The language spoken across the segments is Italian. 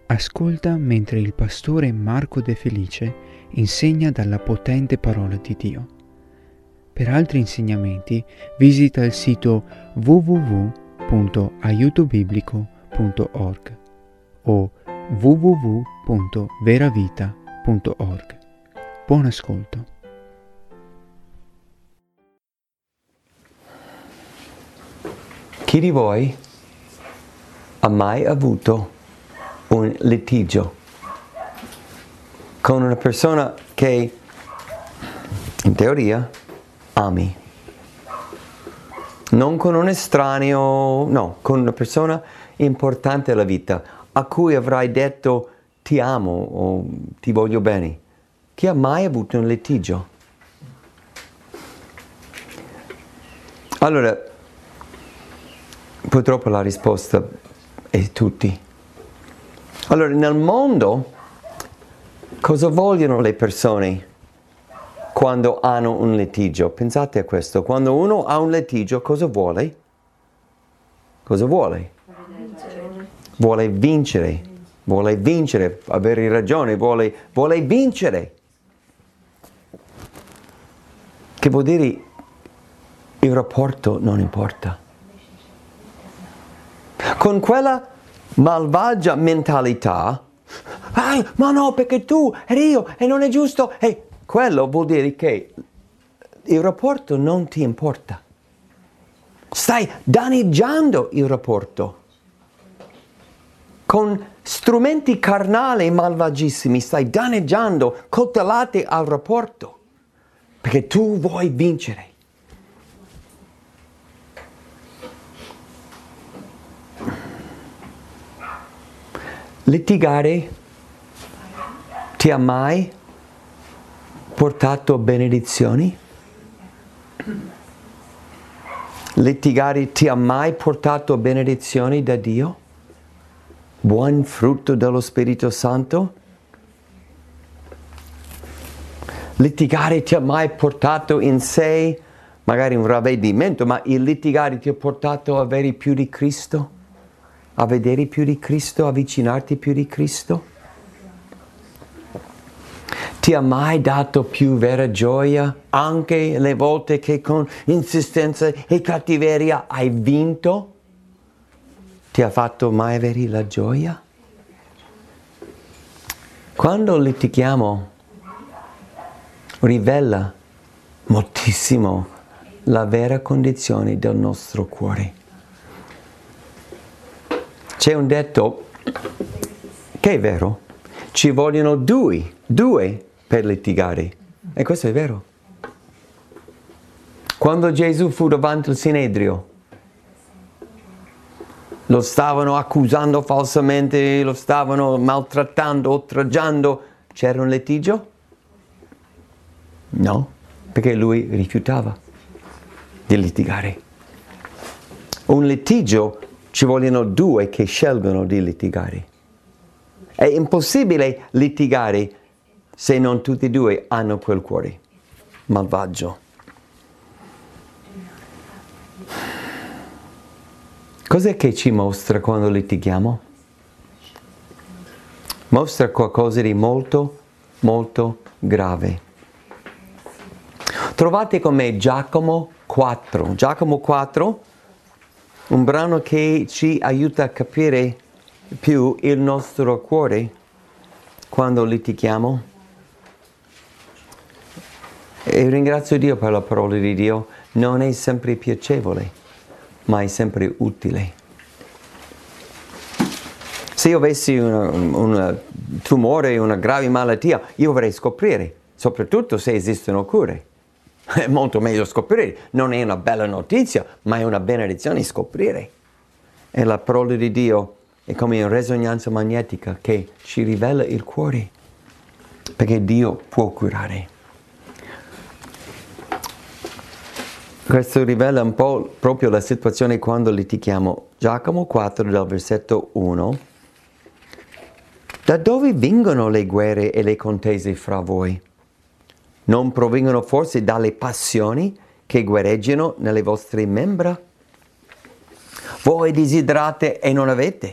Ascolta mentre il pastore Marco De Felice insegna dalla potente parola di Dio. Per altri insegnamenti visita il sito www.aiutobiblico.org o www.veravita.org. Buon ascolto. Chi di voi ha mai avuto un litigio con una persona che in teoria ami? Non con un estraneo, no, con una persona importante nella vita a cui avrai detto ti amo o ti voglio bene. Chi ha mai avuto un litigio? Allora, purtroppo la risposta è tutti. Allora, nel mondo, cosa vogliono le persone quando hanno un litigio? Pensate a questo. Quando uno ha un litigio, cosa vuole? Cosa vuole? Vuole vincere. Vuole vincere, avere ragione, vuole vincere. Che vuol dire il rapporto non importa. Con quella malvagia mentalità, ma no, perché tu eri io e non è giusto, e quello vuol dire che il rapporto non ti importa. Stai danneggiando il rapporto. Con strumenti carnali malvagissimi stai danneggiando, coltellate al rapporto, perché tu vuoi vincere. Litigare ti ha mai portato benedizioni? Litigare ti ha mai portato benedizioni da Dio? Buon frutto dello Spirito Santo? Litigare ti ha mai portato in sé magari un ravvedimento, ma il litigare ti ha portato a avere più di Cristo? A vedere più di Cristo, avvicinarti più di Cristo? Ti ha mai dato più vera gioia, anche le volte che con insistenza e cattiveria hai vinto? Ti ha fatto mai avere la gioia? Quando litighiamo, rivela moltissimo la vera condizione del nostro cuore. C'è un detto che è vero, ci vogliono due per litigare, e questo è vero. Quando Gesù fu davanti al Sinedrio, lo stavano accusando falsamente, lo stavano maltrattando, oltraggiando, c'era un litigio? No, perché lui rifiutava di litigare. Un litigio ci vogliono due che scelgono di litigare. È impossibile litigare se non tutti e due hanno quel cuore malvagio. Cos'è che ci mostra quando litighiamo? Mostra qualcosa di molto, molto grave. Trovate con me Giacomo 4. Giacomo 4, un brano che ci aiuta a capire più il nostro cuore quando litighiamo. E ringrazio Dio per la parola di Dio. Non è sempre piacevole, ma è sempre utile. Se io avessi un tumore, una grave malattia, io vorrei scoprire, soprattutto se esistono cure. È molto meglio scoprire. Non è una bella notizia, ma è una benedizione scoprire. E la parola di Dio è come una risonanza magnetica che ci rivela il cuore, perché Dio può curare. Questo rivela un po' proprio la situazione quando litighiamo. Giacomo 4 dal versetto 1. Da dove vengono le guerre e le contese fra voi? Non provengono forse dalle passioni che guerreggiano nelle vostre membra? Voi desiderate e non avete.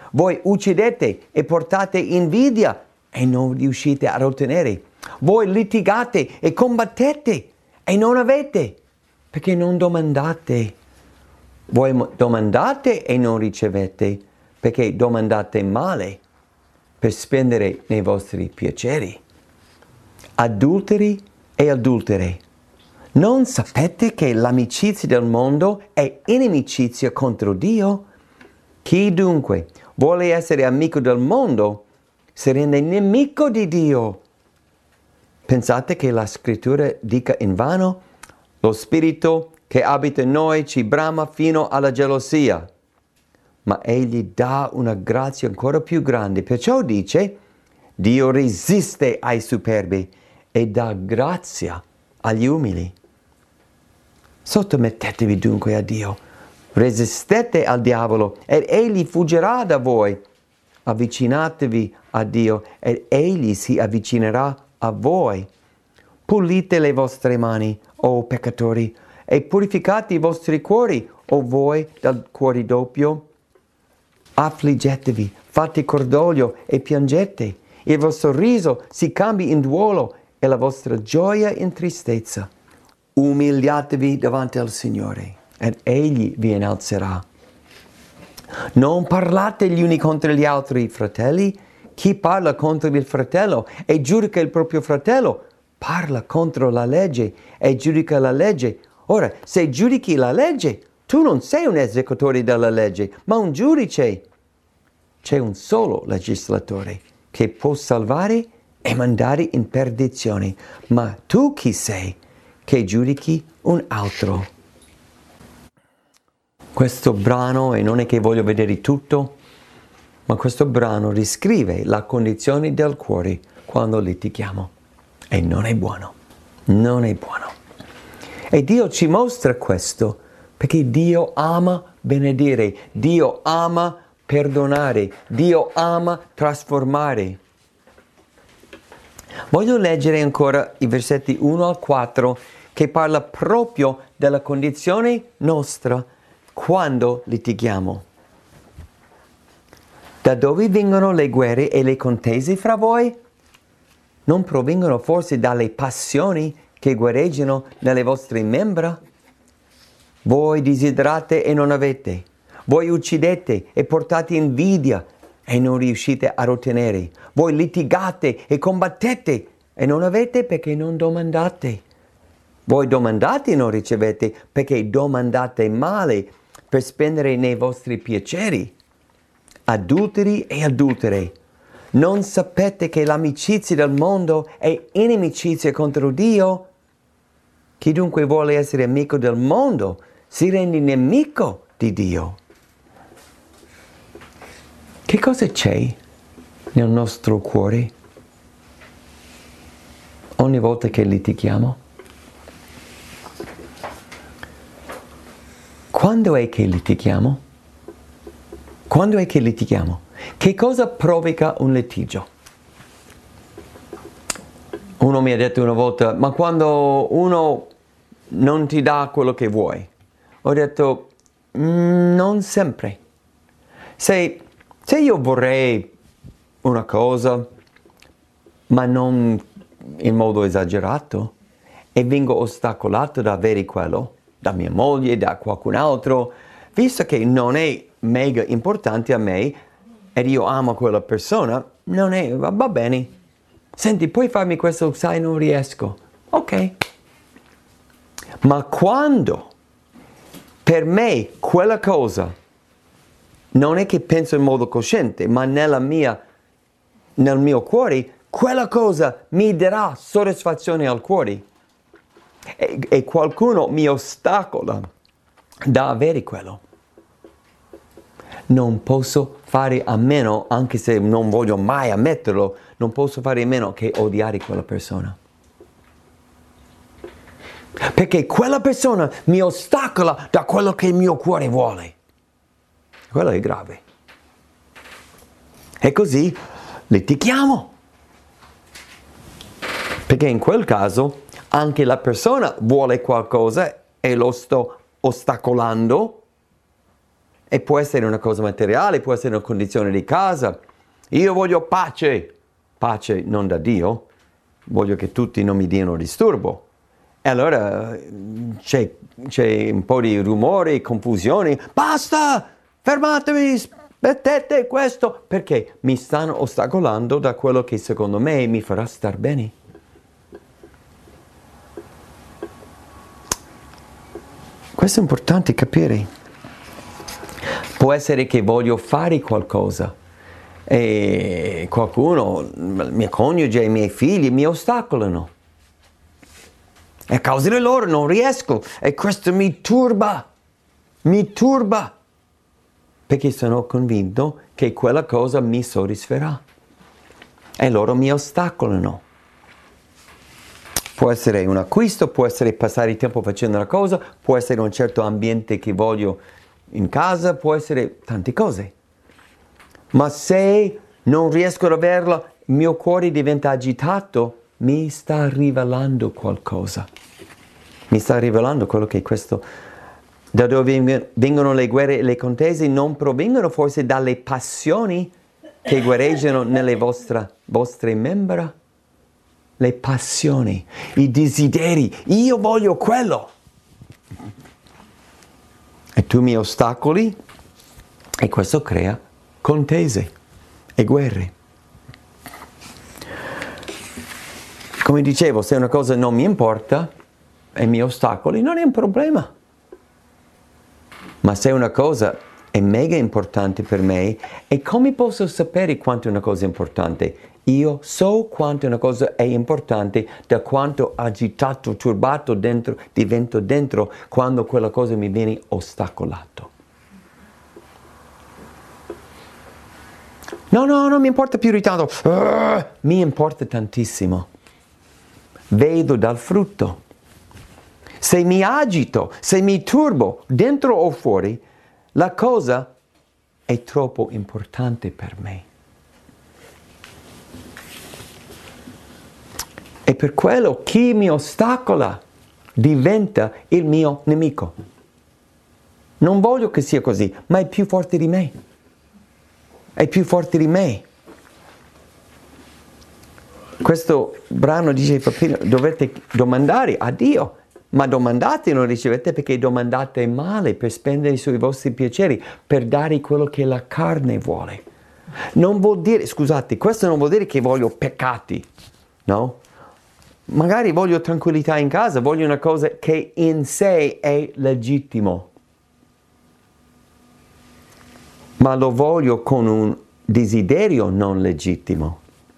Voi uccidete e portate invidia e non riuscite a ottenere. Voi litigate e combattete e non avete, perché non domandate. Voi domandate e non ricevete, perché domandate male per spendere nei vostri piaceri. Adulteri e adultere, non sapete che l'amicizia del mondo è inimicizia contro Dio? Chi dunque vuole essere amico del mondo si rende nemico di Dio. Pensate che la scrittura dica invano? Lo spirito che abita in noi ci brama fino alla gelosia. Ma egli dà una grazia ancora più grande. Perciò dice, Dio resiste ai superbi e dà grazia agli umili. Sottomettetevi dunque a Dio, resistete al diavolo ed egli fuggirà da voi. Avvicinatevi a Dio ed egli si avvicinerà a voi. Pulite le vostre mani, o peccatori, e purificate i vostri cuori, o voi dal cuore doppio. Affliggetevi, fate cordoglio e piangete. Il vostro riso si cambi in duolo e la vostra gioia in tristezza. Umiliatevi davanti al Signore ed egli vi innalzerà. Non parlate gli uni contro gli altri, fratelli. Chi parla contro il fratello e giudica il proprio fratello parla contro la legge e giudica la legge. Ora, se giudichi la legge, tu non sei un esecutore della legge, ma un giudice. C'è un solo legislatore che può salvare e mandare in perdizione. Ma tu chi sei che giudichi un altro? Questo brano, e non è che voglio vedere tutto, ma questo brano riscrive la condizione del cuore quando litighiamo. E non è buono. Non è buono. E Dio ci mostra questo perché Dio ama benedire, Dio ama perdonare, Dio ama trasformare. Voglio leggere ancora i versetti 1 al 4 che parla proprio della condizione nostra quando litighiamo. Da dove vengono le guerre e le contese fra voi? Non provengono forse dalle passioni che guerreggiano nelle vostre membra? Voi desiderate e non avete. Voi uccidete e portate invidia e non riuscite a ottenere. Voi litigate e combattete e non avete perché non domandate. Voi domandate e non ricevete perché domandate male per spendere nei vostri piaceri. Adulteri e adultere, non sapete che l'amicizia del mondo è inimicizia contro Dio? Chi dunque vuole essere amico del mondo si rende nemico di Dio. Che cosa c'è nel nostro cuore ogni volta che litighiamo? Quando è che litighiamo? Quando è che litighiamo? Che cosa provoca un litigio? Uno mi ha detto una volta, ma quando uno non ti dà quello che vuoi? Ho detto, non sempre. Se io vorrei una cosa, ma non in modo esagerato, e vengo ostacolato da avere quello, da mia moglie, da qualcun altro, visto che non è mega importante a me, ed io amo quella persona, va bene. Senti, puoi farmi questo? Sai, non riesco. Ok. Ma quando per me quella cosa non è che penso in modo cosciente, ma nel mio cuore, quella cosa mi darà soddisfazione al cuore. E qualcuno mi ostacola da avere quello. Non posso fare a meno, anche se non voglio mai ammetterlo, non posso fare a meno che odiare quella persona. Perché quella persona mi ostacola da quello che il mio cuore vuole. Quello è grave. E così litighiamo. Perché in quel caso anche la persona vuole qualcosa e lo sto ostacolando. E può essere una cosa materiale, può essere una condizione di casa. Io voglio pace. Pace non da Dio. Voglio che tutti non mi diano disturbo. E allora c'è un po' di rumore, confusione. Basta! Fermatevi! Smettete questo! Perché mi stanno ostacolando da quello che secondo me mi farà star bene. Questo è importante capire. Può essere che voglio fare qualcosa e qualcuno, il mio coniuge, i miei figli mi ostacolano. E a causa di loro non riesco e questo mi turba, perché sono convinto che quella cosa mi soddisferà e loro mi ostacolano. Può essere un acquisto, può essere passare il tempo facendo una cosa, può essere un certo ambiente che voglio in casa, può essere tante cose. Ma se non riesco ad averla, il mio cuore diventa agitato, mi sta rivelando qualcosa. Mi sta rivelando quello che è questo. Da dove vengono le guerre e le contese non provengono forse dalle passioni che guerreggiano nelle vostre membra? Le passioni, i desideri, io voglio quello. E tu mi ostacoli e questo crea contese e guerre. Come dicevo, se una cosa non mi importa e mi ostacoli, non è un problema. Ma se una cosa è mega importante per me, e come posso sapere quanto una cosa è importante? Io so quanto una cosa è importante da quanto agitato, turbato divento dentro quando quella cosa mi viene ostacolato. No, non mi importa più di tanto. Mi importa tantissimo. Vedo dal frutto. Se mi agito, se mi turbo, dentro o fuori, la cosa è troppo importante per me. E per quello chi mi ostacola diventa il mio nemico. Non voglio che sia così, ma è più forte di me. È più forte di me. Questo brano dice, dovete domandare a Dio. Ma domandate e non ricevete perché domandate male per spendere sui vostri piaceri, per dare quello che la carne vuole. Non vuol dire, scusate, questo non vuol dire che voglio peccati, no? Magari voglio tranquillità in casa, voglio una cosa che in sé è legittimo. Ma lo voglio con un desiderio non legittimo.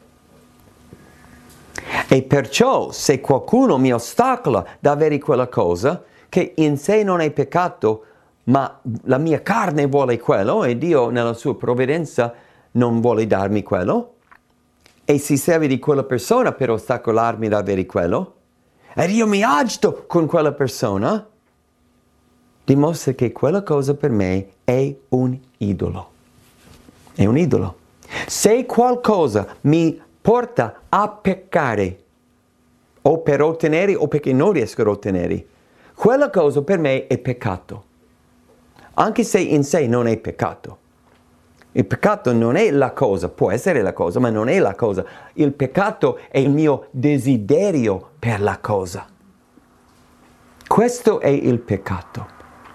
E perciò se qualcuno mi ostacola da avere quella cosa, che in sé non è peccato, ma la mia carne vuole quello e Dio nella sua provvidenza non vuole darmi quello, e si serve di quella persona per ostacolarmi da avere quello, ed io mi agito con quella persona, dimostra che quella cosa per me è un idolo. È un idolo. Se qualcosa mi porta a peccare, o per ottenere o perché non riesco ad ottenere, quella cosa per me è peccato. Anche se in sé non è peccato. Il peccato non è la cosa, può essere la cosa, ma non è la cosa. Il peccato è il mio desiderio per la cosa. Questo è il peccato.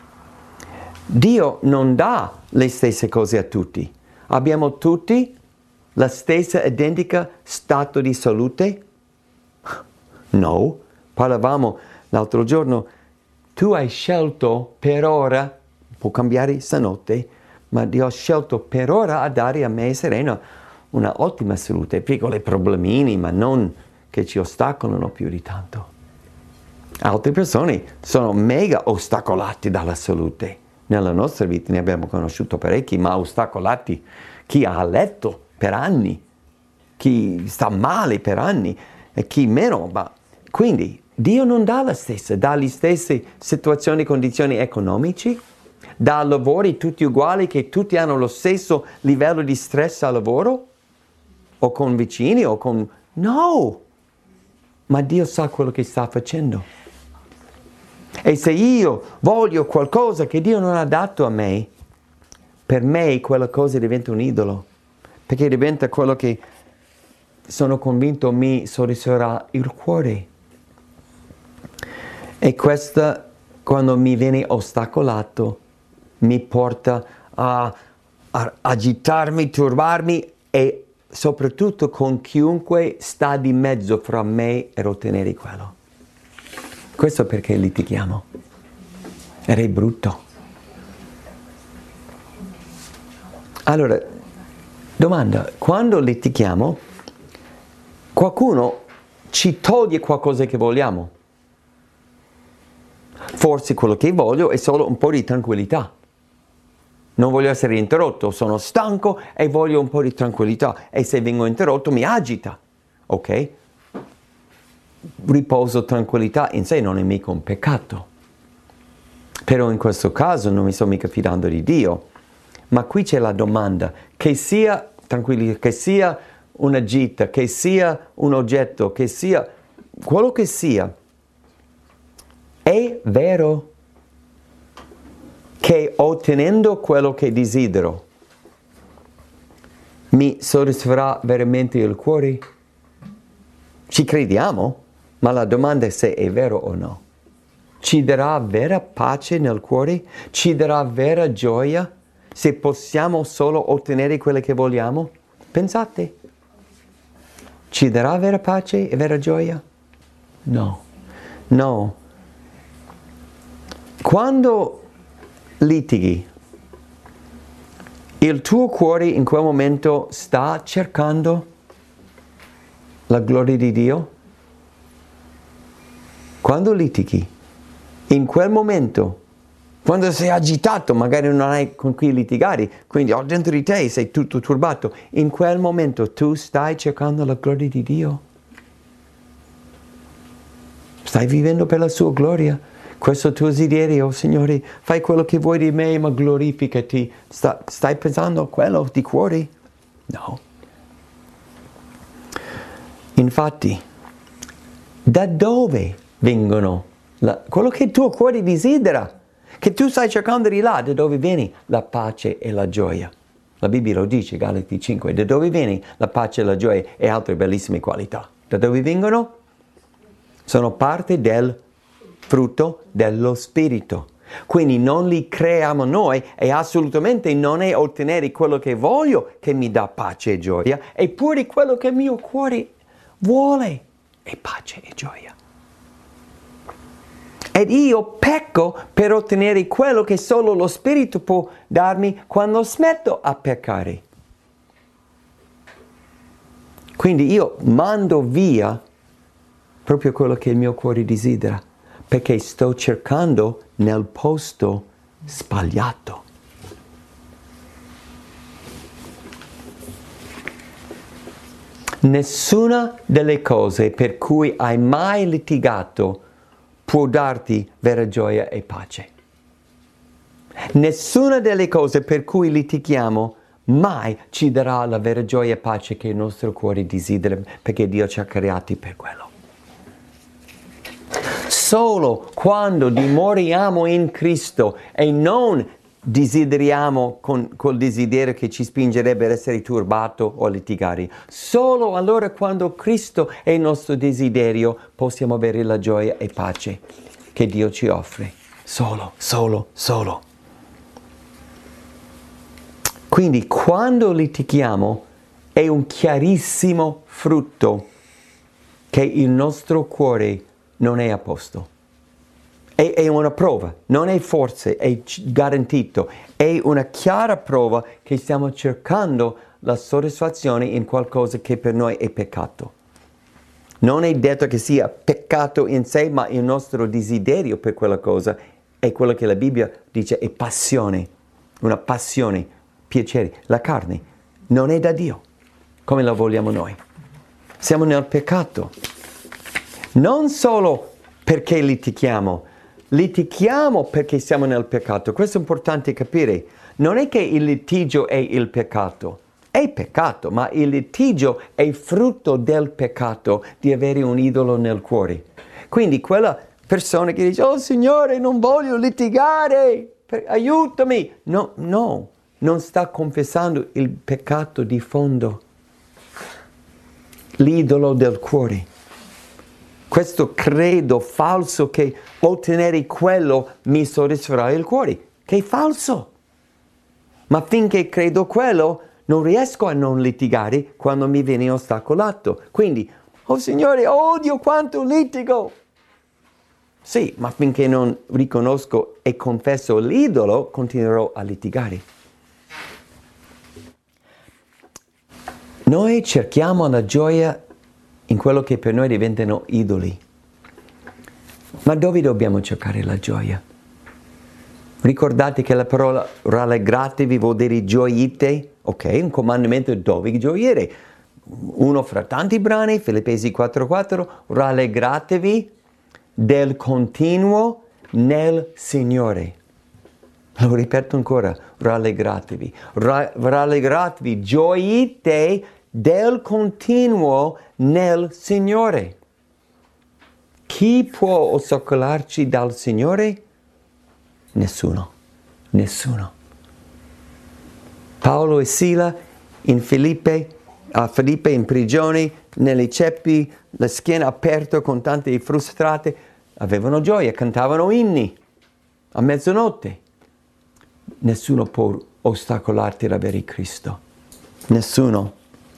Dio non dà le stesse cose a tutti. Abbiamo tutti la stessa identica stato di salute? No. Parlavamo l'altro giorno, tu hai scelto per ora, può cambiare stanotte, ma Dio ha scelto per ora a dare a me e Serena una ottima salute, piccoli problemini, ma non che ci ostacolano più di tanto. Altre persone sono mega ostacolate dalla salute. Nella nostra vita ne abbiamo conosciuto parecchi, ma ostacolati. Chi ha a letto per anni, chi sta male per anni e chi meno. Ma quindi Dio non dà la stessa, dà le stesse situazioni e condizioni economici, dà lavori tutti uguali, che tutti hanno lo stesso livello di stress al lavoro, o con vicini, o con... No! Ma Dio sa quello che sta facendo. E se io voglio qualcosa che Dio non ha dato a me, per me quella cosa diventa un idolo, perché diventa quello che sono convinto mi soddisferà il cuore. E questa, quando mi viene ostacolato, mi porta a agitarmi, turbarmi e soprattutto con chiunque sta di mezzo fra me e ottenere quello. Questo è perché litighiamo. Ed è brutto. Allora, domanda, quando litighiamo, qualcuno ci toglie qualcosa che vogliamo. Forse quello che voglio è solo un po' di tranquillità. Non voglio essere interrotto, sono stanco e voglio un po' di tranquillità. E se vengo interrotto mi agita. Ok? Riposo, tranquillità in sé non è mica un peccato. Però in questo caso non mi sto mica fidando di Dio. Ma qui c'è la domanda, che sia tranquillità, che sia una gita, che sia un oggetto, che sia quello che sia, è vero che ottenendo quello che desidero mi soddisferà veramente il cuore? Ci crediamo, ma la domanda è se è vero o no. Ci darà vera pace nel cuore? Ci darà vera gioia se possiamo solo ottenere quello che vogliamo? Pensate. Ci darà vera pace e vera gioia? No. No. Quando litighi, il tuo cuore in quel momento sta cercando la gloria di Dio? Quando litighi, in quel momento, quando sei agitato, magari non hai con chi litigare, quindi dentro di te sei tutto turbato, in quel momento tu stai cercando la gloria di Dio? Stai vivendo per la sua gloria? Questo tuo desiderio, Signore, fai quello che vuoi di me, ma glorificati. Stai pensando a quello di cuore? No. Infatti, da dove vengono quello che il tuo cuore desidera? Che tu stai cercando di là, da dove viene la pace e la gioia? La Bibbia lo dice, Galati 5, da dove viene la pace e la gioia e altre bellissime qualità? Da dove vengono? Sono parte del frutto dello Spirito. Quindi non li creiamo noi e assolutamente non è ottenere quello che voglio che mi dà pace e gioia, eppure quello che il mio cuore vuole è pace e gioia. Ed io pecco per ottenere quello che solo lo Spirito può darmi quando smetto a peccare. Quindi io mando via proprio quello che il mio cuore desidera, perché sto cercando nel posto sbagliato. Nessuna delle cose per cui hai mai litigato può darti vera gioia e pace. Nessuna delle cose per cui litighiamo mai ci darà la vera gioia e pace che il nostro cuore desidera, perché Dio ci ha creati per quello. Solo quando dimoriamo in Cristo e non desideriamo col desiderio che ci spingerebbe ad essere turbato o a litigare, solo allora quando Cristo è il nostro desiderio possiamo avere la gioia e pace che Dio ci offre. Solo. Quindi quando litighiamo è un chiarissimo frutto che il nostro cuore non è a posto. È una prova, non è forse, è garantito. È una chiara prova che stiamo cercando la soddisfazione in qualcosa che per noi è peccato. Non è detto che sia peccato in sé, ma il nostro desiderio per quella cosa è quello che la Bibbia dice è passione, una passione, piacere. La carne non è da Dio, come la vogliamo noi. Siamo nel peccato. Non solo perché litighiamo perché siamo nel peccato. Questo è importante capire. Non è che il litigio è il peccato. È peccato, ma il litigio è frutto del peccato di avere un idolo nel cuore. Quindi quella persona che dice, oh Signore, non voglio litigare, aiutami. No, non sta confessando il peccato di fondo, l'idolo del cuore. Questo credo falso che ottenere quello mi soddisferà il cuore, che è falso. Ma finché credo quello, non riesco a non litigare quando mi viene ostacolato. Quindi, oh Signore, odio quanto litigo. Sì, ma finché non riconosco e confesso l'idolo, continuerò a litigare. Noi cerchiamo la gioia in quello che per noi diventano idoli. Ma dove dobbiamo cercare la gioia? Ricordate che la parola rallegratevi vuol dire gioite? Ok, un comandamento dove gioire. Uno fra tanti brani, Filippesi 4:4, rallegratevi del continuo nel Signore. Lo ripeto ancora, rallegratevi. Rallegratevi, gioite del continuo nel Signore. Chi può ostacolarci dal Signore? Nessuno. Nessuno. Paolo e Sila in Filippe in prigione, nelle ceppi, la schiena aperta con tante frustrate, avevano gioia, cantavano inni a mezzanotte. Nessuno può ostacolarti ad avere Cristo. Nessuno.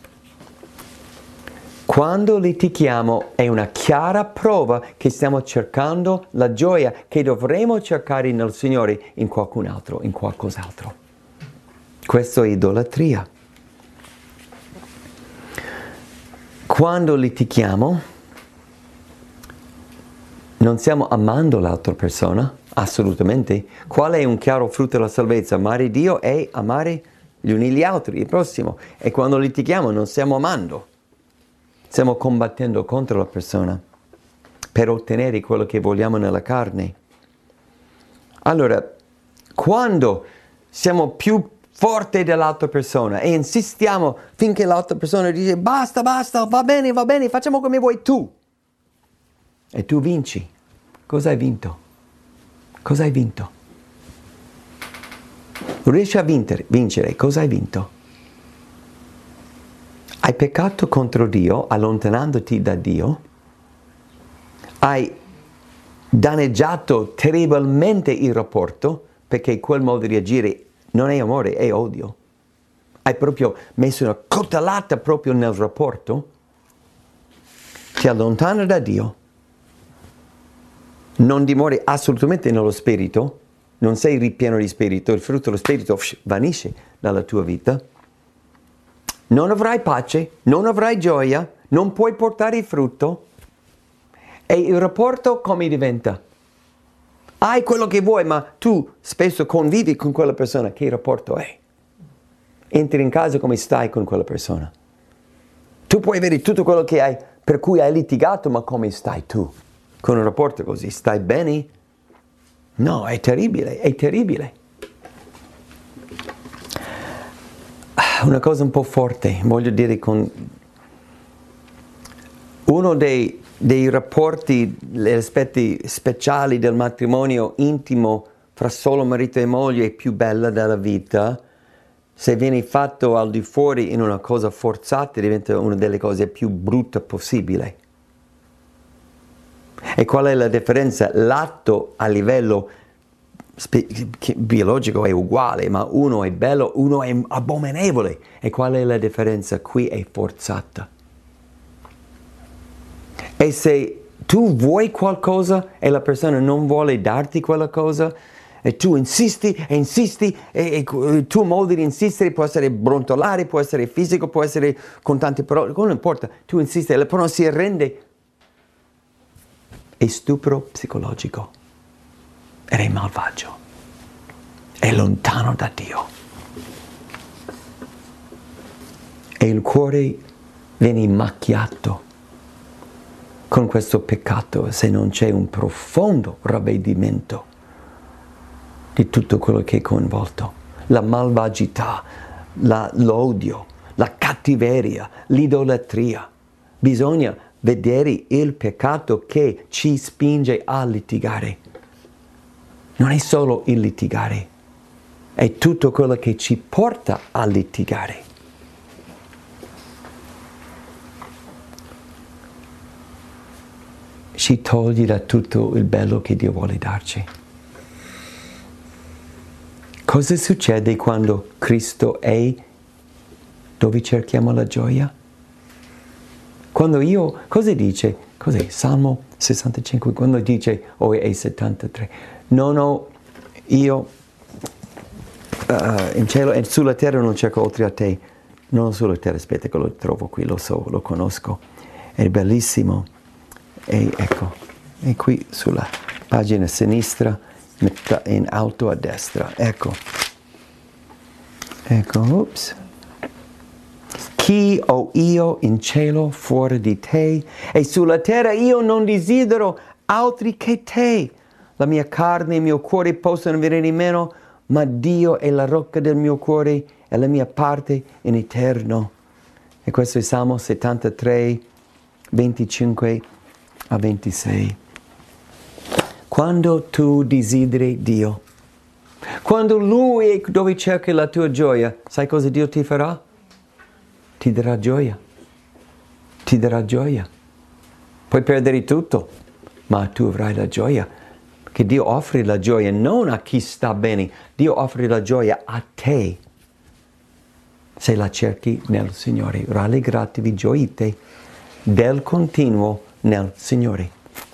Quando litighiamo è una chiara prova che stiamo cercando la gioia che dovremo cercare nel Signore in qualcun altro, in qualcos'altro. Questo è idolatria. Quando litighiamo non stiamo amando l'altra persona, assolutamente. Qual è un chiaro frutto della salvezza? Amare Dio e amare gli uni gli altri, il prossimo. E quando litighiamo non stiamo amando. Stiamo combattendo contro la persona per ottenere quello che vogliamo nella carne. Allora, quando siamo più forti dell'altra persona e insistiamo finché l'altra persona dice basta, va bene, facciamo come vuoi tu. E tu vinci. Cosa hai vinto? Cosa hai vinto? Riesci a vincere, cosa hai vinto? Hai peccato contro Dio, allontanandoti da Dio, hai danneggiato terribilmente il rapporto, perché quel modo di agire non è amore, è odio. Hai proprio messo una coltellata proprio nel rapporto, ti allontana da Dio, non dimori assolutamente nello spirito, non sei ripieno di spirito, il frutto dello spirito vanisce dalla tua vita. Non avrai pace, non avrai gioia, non puoi portare il frutto. E il rapporto come diventa? Hai quello che vuoi, ma tu spesso convivi con quella persona. Che rapporto è? Entri in casa, come stai con quella persona? Tu puoi avere tutto quello che hai, per cui hai litigato, ma come stai tu? Con un rapporto così, stai bene? No, è terribile, è terribile. Una cosa un po' forte, voglio dire, con uno dei rapporti, gli aspetti speciali del matrimonio intimo fra solo marito e moglie è più bella della vita. Se viene fatto al di fuori in una cosa forzata diventa una delle cose più brutte possibile. E qual è la differenza? L'atto a livello biologico è uguale, ma uno è bello, uno è abominevole. E qual è la differenza? Qui è forzata. E se tu vuoi qualcosa e la persona non vuole darti quella cosa, e tu insisti e il tuo modo di insistere può essere brontolare, può essere fisico, può essere con tante parole, non importa, tu insisti e la persona si arrende, è stupro psicologico ed è malvagio, è lontano da Dio e il cuore viene macchiato con questo peccato se non c'è un profondo ravvedimento di tutto quello che è coinvolto, la malvagità, l'odio, la cattiveria, l'idolatria. Bisogna vedere il peccato che ci spinge a litigare. Non è solo il litigare, è tutto quello che ci porta a litigare. Ci toglie da tutto il bello che Dio vuole darci. Cosa succede quando Cristo è dove cerchiamo la gioia? Quando io, cosa dice? Cos'è? Salmo 65, quando dice, è 73, non ho io in cielo e sulla terra non cerco oltre a te. Non sulla terra, aspetta che lo trovo qui, lo so, lo conosco. È bellissimo. E ecco, è qui sulla pagina sinistra, in alto a destra. Ecco, ups. Chi ho io in cielo fuori di te? E sulla terra io non desidero altri che te. La mia carne e il mio cuore possono venire meno, ma Dio è la rocca del mio cuore e la mia parte in eterno. E questo è Salmo 73, 25 a 26. Quando tu desideri Dio, quando Lui è dove cerchi la tua gioia, sai cosa Dio ti farà? Ti darà gioia. Ti darà gioia. Puoi perdere tutto, ma tu avrai la gioia. Perché Dio offre la gioia non a chi sta bene, Dio offre la gioia a te. Se la cerchi nel Signore, rallegratevi, gioite del continuo nel Signore.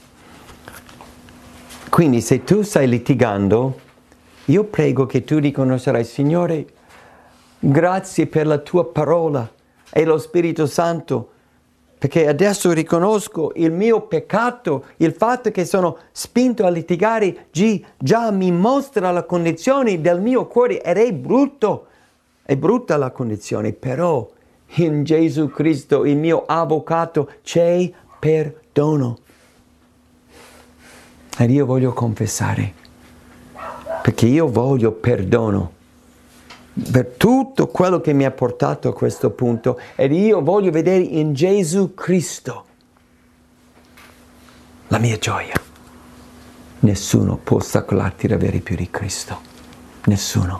Quindi se tu stai litigando, io prego che tu riconoscerai, Signore, grazie per la tua parola e lo Spirito Santo, perché adesso riconosco il mio peccato, il fatto che sono spinto a litigare già mi mostra la condizione del mio cuore ed è brutto, è brutta la condizione, però in Gesù Cristo, il mio avvocato, c'è perdono. Ed io voglio confessare, perché io voglio perdono per tutto quello che mi ha portato a questo punto, ed io voglio vedere in Gesù Cristo la mia gioia. Nessuno può ostacolarti ad avere più di Cristo. Nessuno.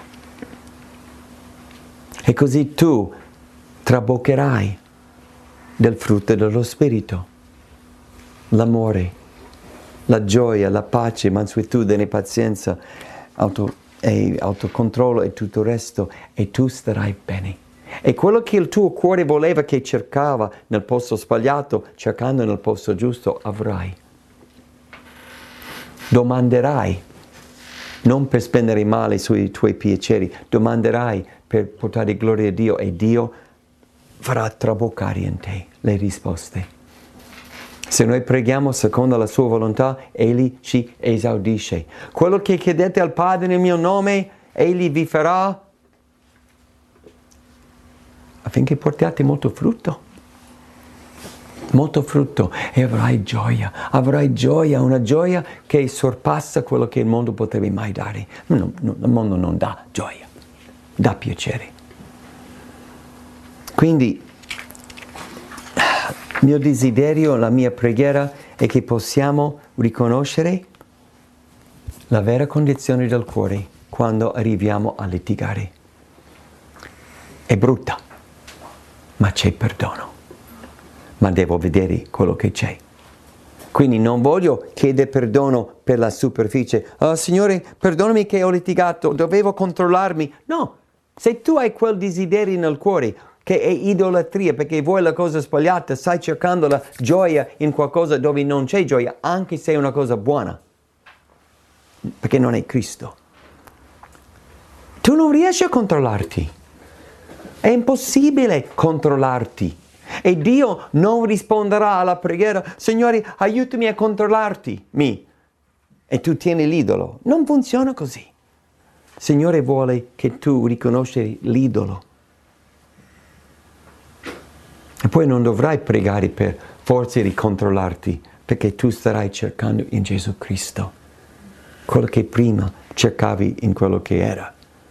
E così tu traboccherai del frutto dello Spirito. L'amore, la gioia, la pace, mansuetudine, pazienza, autocontrollo e tutto il resto, e tu starai bene. E quello che il tuo cuore voleva, che cercava nel posto sbagliato, cercando nel posto giusto, avrai. Domanderai, non per spendere male sui tuoi piaceri, domanderai per portare gloria a Dio, e Dio farà traboccare in te le risposte. Se noi preghiamo secondo la sua volontà, Egli ci esaudisce. Quello che chiedete al Padre nel mio nome, Egli vi farà, affinché portiate molto frutto, e avrai gioia, una gioia che sorpassa quello che il mondo potrebbe mai dare. No, il mondo non dà gioia, dà piacere. Quindi il mio desiderio, la mia preghiera è che possiamo riconoscere la vera condizione del cuore quando arriviamo a litigare. È brutta, ma c'è perdono. Ma devo vedere quello che c'è. Quindi non voglio chiedere perdono per la superficie. Oh, Signore, perdonami che ho litigato, dovevo controllarmi. No, se tu hai quel desiderio nel cuore, che è idolatria, perché vuoi la cosa sbagliata, stai cercando la gioia in qualcosa dove non c'è gioia, anche se è una cosa buona, perché non è Cristo. Tu non riesci a controllarti. È impossibile controllarti. E Dio non risponderà alla preghiera, Signore, aiutami a controllarti, e tu tieni l'idolo. Non funziona così. Il Signore vuole che tu riconosci l'idolo. E poi non dovrai pregare per forza di controllarti, perché tu starai cercando in Gesù Cristo quello che prima cercavi in quello che era.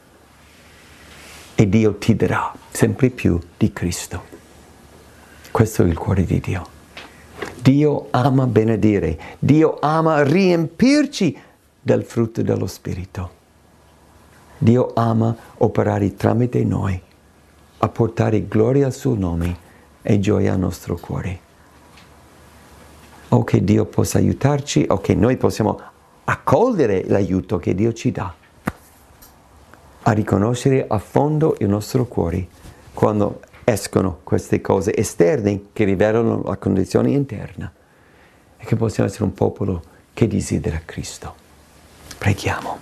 E Dio ti darà sempre più di Cristo. Questo è il cuore di Dio. Dio ama benedire. Dio ama riempirci del frutto dello Spirito. Dio ama operare tramite noi, a portare gloria al suo nome e gioia al nostro cuore. O che Dio possa aiutarci, o che noi possiamo accogliere l'aiuto che Dio ci dà, a riconoscere a fondo il nostro cuore quando escono queste cose esterne che rivelano la condizione interna, e che possiamo essere un popolo che desidera Cristo. Preghiamo.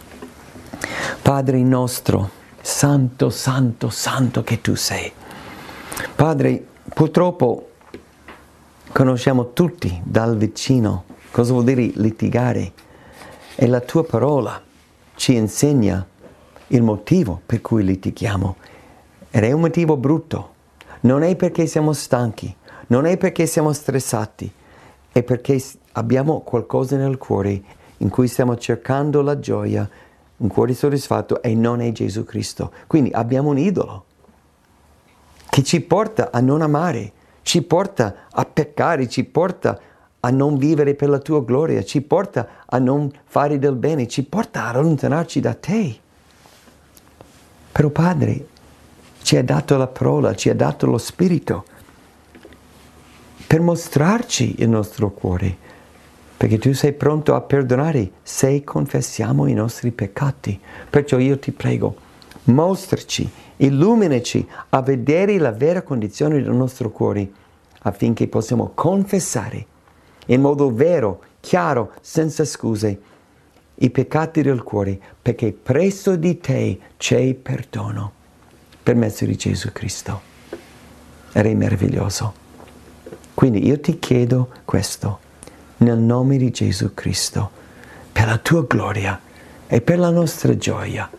Padre nostro, santo, santo, santo che tu sei. Padre, purtroppo conosciamo tutti dal vicino cosa vuol dire litigare, e la tua parola ci insegna il motivo per cui litighiamo. Ed è un motivo brutto. Non è perché siamo stanchi, non è perché siamo stressati, è perché abbiamo qualcosa nel cuore in cui stiamo cercando la gioia, un cuore soddisfatto, e non è Gesù Cristo. Quindi abbiamo un idolo che ci porta a non amare, ci porta a peccare, ci porta a non vivere per la tua gloria, ci porta a non fare del bene, ci porta a allontanarci da te. Però Padre, ci ha dato la parola, ci ha dato lo Spirito per mostrarci il nostro cuore, perché tu sei pronto a perdonare se confessiamo i nostri peccati. Perciò io ti prego, mostraci, illuminaci a vedere la vera condizione del nostro cuore, affinché possiamo confessare in modo vero, chiaro, senza scuse, i peccati del cuore, perché presso di te c'è perdono per mezzo di Gesù Cristo. Ed è meraviglioso. Quindi io ti chiedo questo, nel nome di Gesù Cristo, per la tua gloria e per la nostra gioia.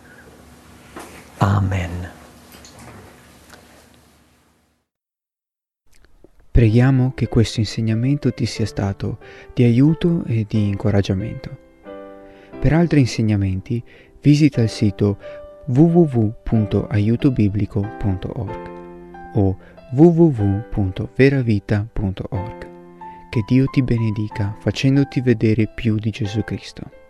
Amen. Preghiamo che questo insegnamento ti sia stato di aiuto e di incoraggiamento. Per altri insegnamenti visita il sito www.aiutobiblico.org o www.veravita.org. Che Dio ti benedica facendoti vedere più di Gesù Cristo.